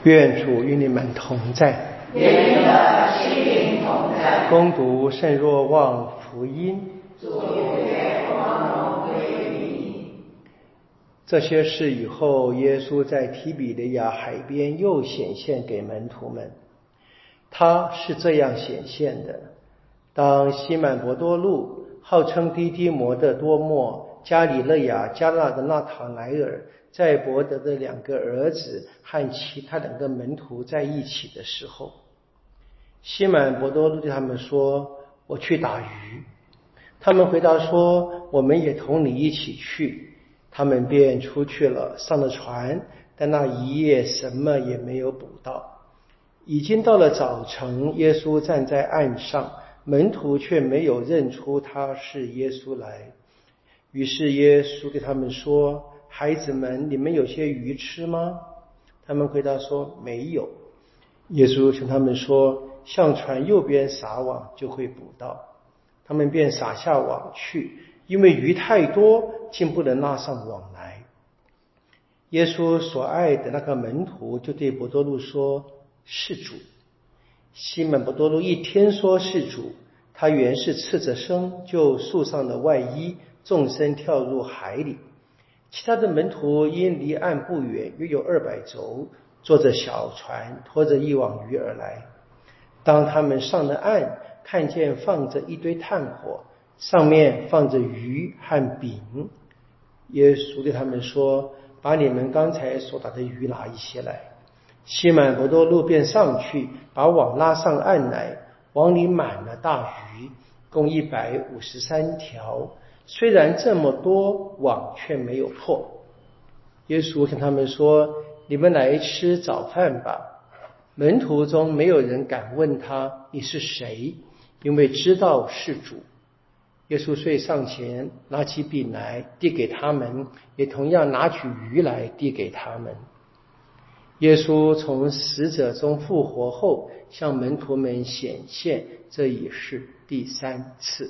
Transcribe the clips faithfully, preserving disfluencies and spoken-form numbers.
愿主与你们同在。 愿你的心灵同在。 恭读圣若望福音。 主愿光荣归于你。 这些事以后，耶稣在提比哩亚海边又显现给门徒们。他是这样显现的：当西满伯多禄，号称低低摩的多默，加里肋亚加纳的纳塔乃尔，在伯德的两个儿子和其他两个门徒在一起的时候，西满伯多禄对他们说：我去打鱼。他们回答说：我们也同你一起去。他们便出去了，上了船，但那一夜什么也没有捕到。已经到了早晨，耶稣站在岸上，门徒却没有认出他是耶稣来。于是耶稣对他们说：孩子们，你们有些鱼吃吗？他们回答说：没有。耶稣向他们说：向船右边撒网，就会捕到。他们便撒下网去，因为鱼太多，竟不能拉上网来。耶稣所爱的那个门徒就对伯多禄说：是主。西满伯多禄一听说是主，他原是赤着身，就束上了外衣，纵身跳入海里。其他的门徒因离岸不远，约有二百肘，坐着小船，拖着一网鱼而来。当他们上了岸，看见放着一堆炭火，上面放着鱼和饼。耶稣对他们说：把你们刚才所打的鱼拿一些来。西满伯多禄便上去，把网拉上岸来，网里满了大鱼，共一百五十三条。虽然这么多，网却没有破。耶稣向他们说：你们来吃早饭吧。门徒中没有人敢问他：你是谁？因为知道是主。耶稣遂上前，拿起饼来递给他们，也同样拿起鱼来递给他们。耶稣从死者中复活后，向门徒们显现，这已是第三次。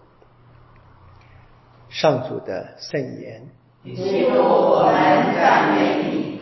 上主的圣言。 基督，我们赞美你。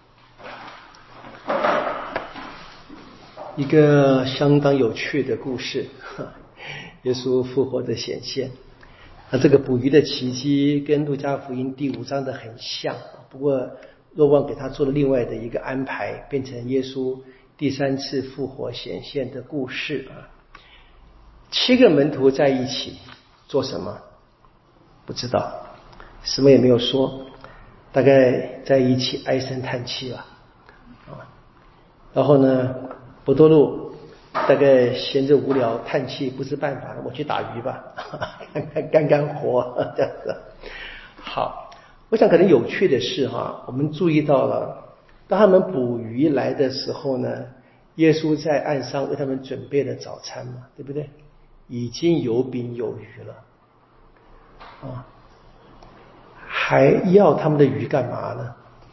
一个相当有趣的故事，耶稣复活的显现。那这个捕鱼的奇迹跟路加福音第五章的很像，不过若望给他做了另外的一个安排，变成耶稣第三次复活显现的故事啊。七个门徒在一起做什么？不知道，什么也没有说，大概在一起唉声叹气吧。啊，然后呢，伯多禄大概闲着无聊叹气不是办法，我去打鱼吧，看看干干活这样子。好，我想可能有趣的是哈，我们注意到了，当他们捕鱼来的时候呢，耶稣在岸上为他们准备了早餐嘛，对不对？已经有饼有鱼了。啊，还要他们的鱼干嘛呢？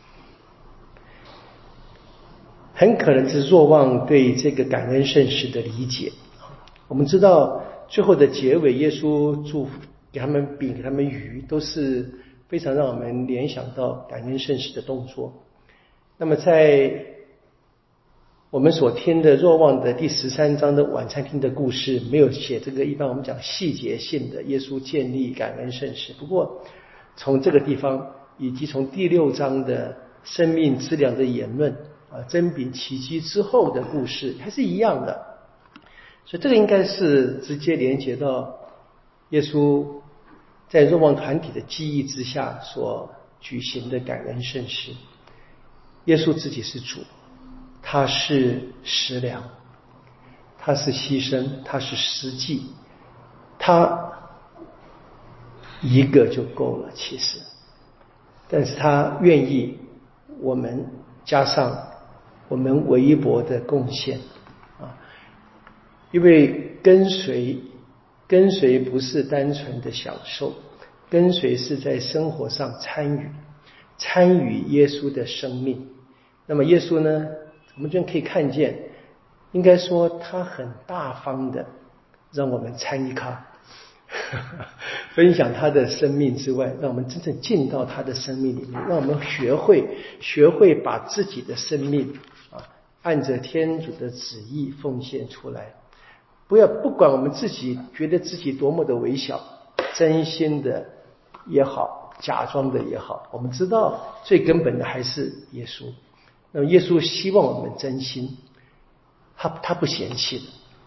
很可能是若望对这个感恩圣事的理解。我们知道最后的结尾，耶稣祝福给他们饼给他们鱼，都是非常让我们联想到感恩圣事的动作。那么在我们所听的若望的第十三章的晚餐厅的故事，没有写这个一般我们讲细节性的耶稣建立感恩圣事。不过从这个地方以及从第六章的生命之粮的言论啊，真饼奇迹之后的故事还是一样的，所以这个应该是直接连接到耶稣在若望团体的记忆之下所举行的感恩圣事。耶稣自己是主，他是食粮，他是牺牲，他是施祭，他一个就够了其实，但是他愿意我们加上我们微薄的贡献啊，因为跟随跟随不是单纯的享受，跟随是在生活上参与参与耶稣的生命。那么耶稣呢，我们就可以看见，应该说他很大方的让我们参与他， 分享他的生命之外，让我们真正进到他的生命里面，让我们学会学会把自己的生命啊，按着天主的旨意奉献出来。不要不管我们自己觉得自己多么的微小，真心的也好，假装的也好，我们知道最根本的还是耶稣。那么耶稣希望我们真心，他他不嫌弃的。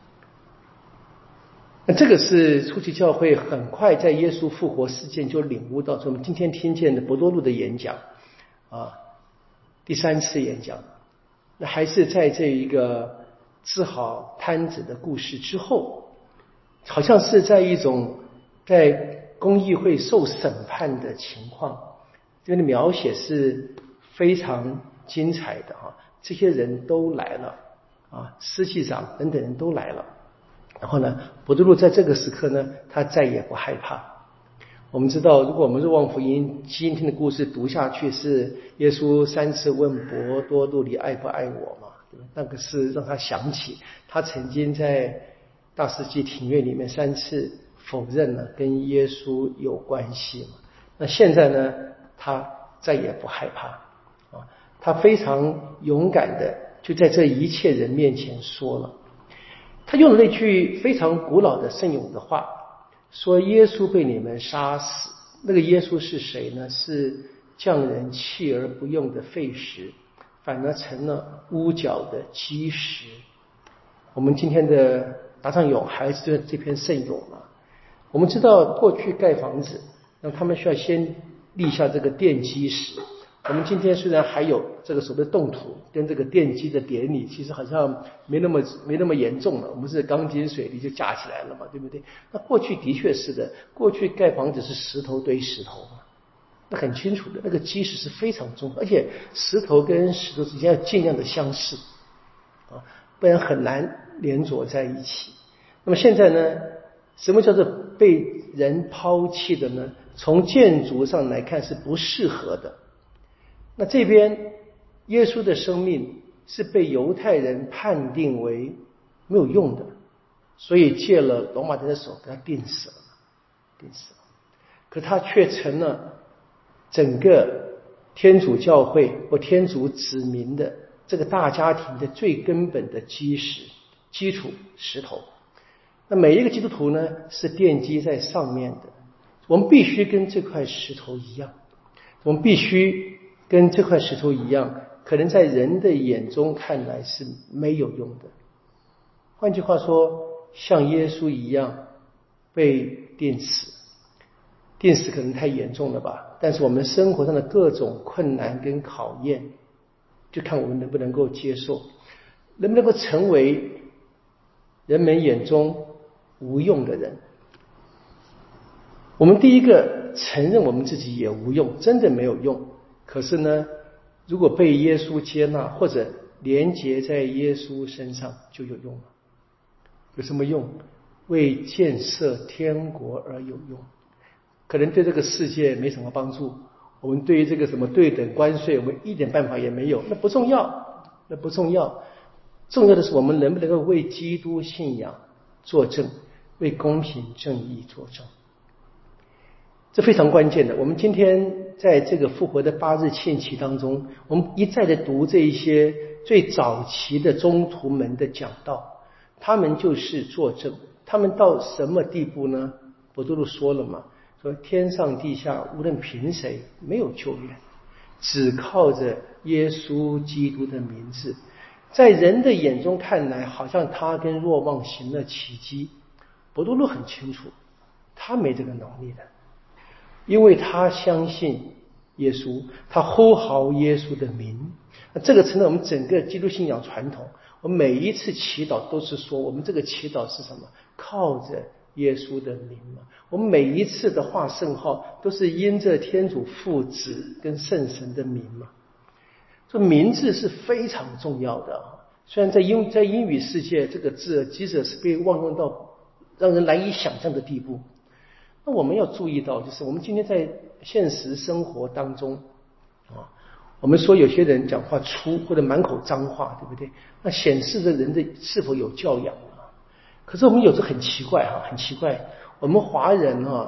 那这个是初期教会很快在耶稣复活事件就领悟到，所以我们今天听见的伯多禄的演讲啊，第三次演讲，那还是在这一个治好瘫子的故事之后，好像是在一种在公议会受审判的情况，这边的描写是非常精彩的啊，这些人都来了啊，司祭长等等人都来了。然后呢，伯多禄在这个时刻呢，他再也不害怕。我们知道，如果我们若望福音今天的故事读下去，是耶稣三次问伯多禄你爱不爱我嘛？对吧？那个是让他想起他曾经在大世纪庭院里面三次否认了跟耶稣有关系嘛。那现在呢，他再也不害怕啊，他非常勇敢的就在这一切人面前说了。他用了那句非常古老的圣咏的话，说耶稣被你们杀死。那个耶稣是谁呢？是匠人弃而不用的废石，反而成了屋角的基石。我们今天的答唱咏还是这篇圣咏嘛。我们知道过去盖房子，那他们需要先立下这个奠基石。我们今天虽然还有这个所谓的动土跟这个奠基的典礼，其实好像没那么没那么严重了，我们是钢筋水泥就架起来了嘛，对不对？那过去的确是的，过去盖房子是石头堆石头嘛，那很清楚的，那个基石是非常重的，而且石头跟石头之间要尽量的相似啊，不然很难连着在一起。那么现在呢，什么叫做被人抛弃的呢？从建筑上来看是不适合的。那这边耶稣的生命是被犹太人判定为没有用的，所以借了罗马人的手给他钉死了，钉死了。可他却成了整个天主教会或天主子民的这个大家庭的最根本的基石、基础石头。那每一个基督徒呢，是奠基在上面的。我们必须跟这块石头一样，我们必须跟这块石头一样，可能在人的眼中看来是没有用的。换句话说，像耶稣一样被钉死。钉死可能太严重了吧，但是我们生活上的各种困难跟考验，就看我们能不能够接受，能不能够成为人们眼中无用的人。我们第一个承认我们自己也无用，真的没有用。可是呢，如果被耶稣接纳，或者连结在耶稣身上，就有用了。有什么用？为建设天国而有用。可能对这个世界没什么帮助，我们对于这个什么对等关税，我们一点办法也没有，那不重要，那不重要。重要的是我们能不能够为基督信仰作证，为公平正义作证。这非常关键的。我们今天在这个复活的八日庆期当中，我们一再的读这一些最早期的宗徒们的讲道，他们就是作证。他们到什么地步呢？伯多禄说了嘛，说天上地下无论凭谁没有救援，只靠着耶稣基督的名字。在人的眼中看来，好像他跟若望行了奇迹。伯多禄很清楚，他没这个能力的，因为他相信耶稣，他呼号耶稣的名。那这个成了我们整个基督信仰传统。我们每一次祈祷都是说，我们这个祈祷是什么？靠着耶稣的名嘛。我们每一次的画圣号都是因着天主父子跟圣神的名嘛。这名字是非常重要的啊。虽然在英在英语世界，这个字即使是被妄用到让人难以想象的地步。那我们要注意到，就是我们今天在现实生活当中啊，我们说有些人讲话粗或者满口脏话，对不对？那显示着人的是否有教养啊。可是我们有时很奇怪哈，很奇怪，我们华人啊，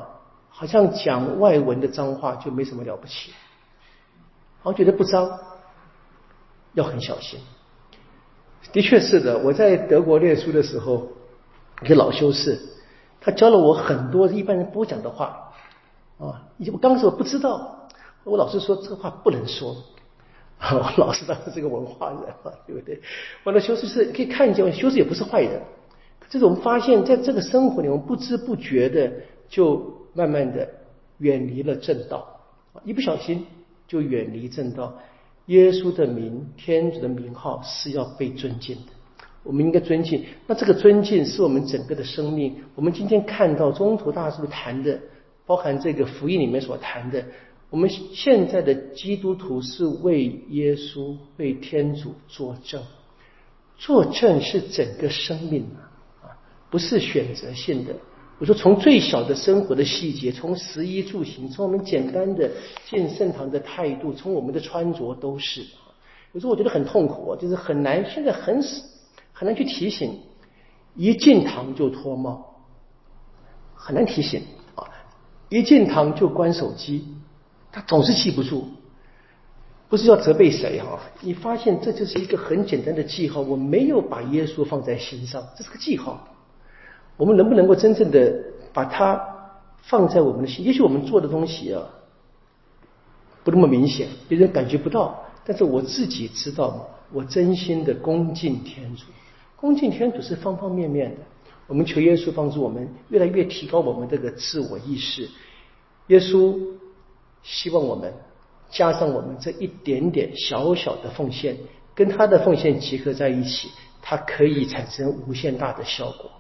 好像讲外文的脏话就没什么了不起，好像觉得不脏，要很小心。的确是的，我在德国念书的时候，一个老修士，他教了我很多一般人不讲的话啊，我刚开始我不知道，我老师说这个话不能说。我老师当然是个文化人嘛，对不对？我的修士是可以看见，修士也不是坏人。这是我们发现在这个生活里，我们不知不觉的就慢慢的远离了正道，一不小心就远离正道。耶稣的名，天主的名号是要被尊敬的，我们应该尊敬。那这个尊敬是我们整个的生命。我们今天看到宗徒大师谈的，包含这个福音里面所谈的，我们现在的基督徒是为耶稣、为天主作证。作证是整个生命啊，不是选择性的。我说从最小的生活的细节，从食衣住行，从我们简单的进圣堂的态度，从我们的穿着都是。有时候我觉得很痛苦啊，就是很难，现在很很难去提醒，一进堂就脱帽，很难提醒啊，一进堂就关手机，他总是记不住。不是要责备谁哈，你发现这就是一个很简单的记号，我没有把耶稣放在心上，这是个记号。我们能不能够真正的把它放在我们的心？也许我们做的东西啊不那么明显，别人感觉不到，但是我自己知道，我真心的恭敬天主。恭敬天主是方方面面的，我们求耶稣帮助我们越来越提高我们这个自我意识。耶稣希望我们加上我们这一点点小小的奉献，跟他的奉献结合在一起，它可以产生无限大的效果。